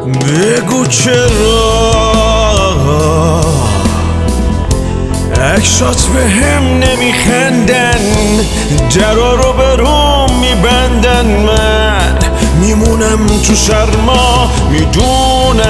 بگو چرا عکسات به هم نمیخندن، درا رو به روم میبندن، من میمونم تو سرما میدونم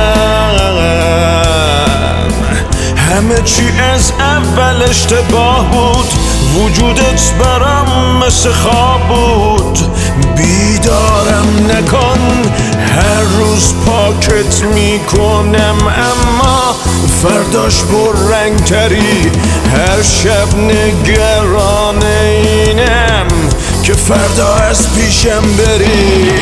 همه چی از اول اشتباه بود، وجودت برام مثل خواب بود. بیدارم نکن، هر روز پاکت میکنم اما فرداش پررنگ تری. هر شب نگران اینم که فردا از پیشم بری.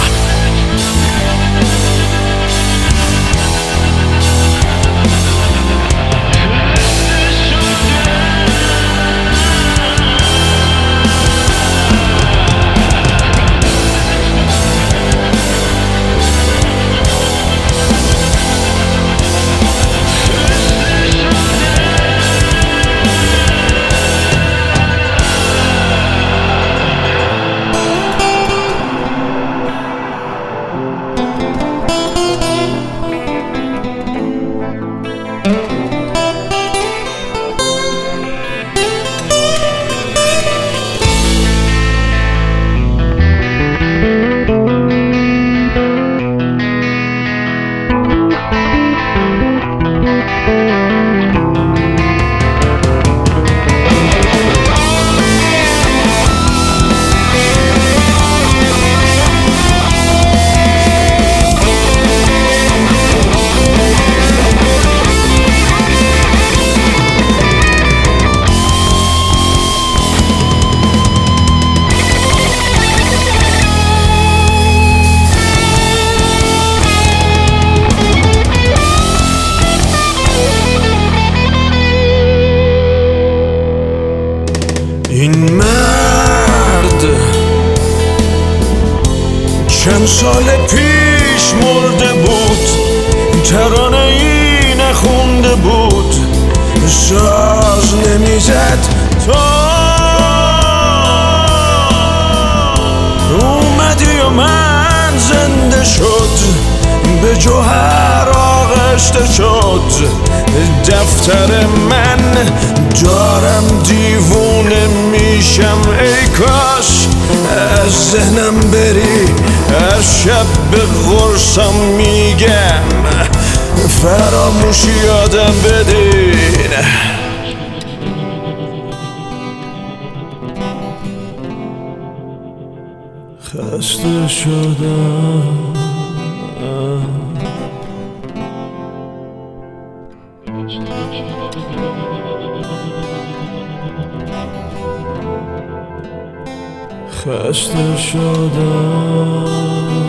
این مرد چند سال پیش مرده بود، ترانه ای نخونده بود، ساز نمیزد تا اومدی و من زنده شد، به جوهر آغشته شد دفتر من. دارم دیوونه میشم، ای کاش از ذهنم بری. هر شب به قرصم میگم فراموشی یادم بدین. خسته شدم، خسته شدم.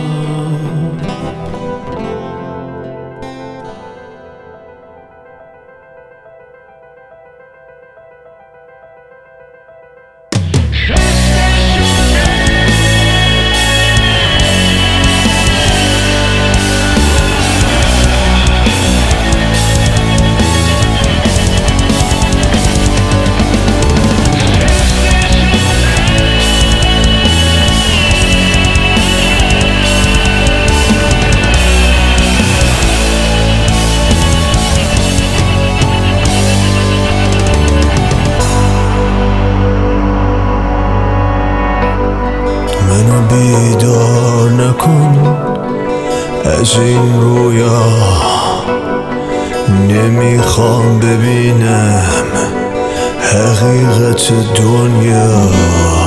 منو بیدار نکن از این رویا، نمیخوام ببینم حقیقت دنیا.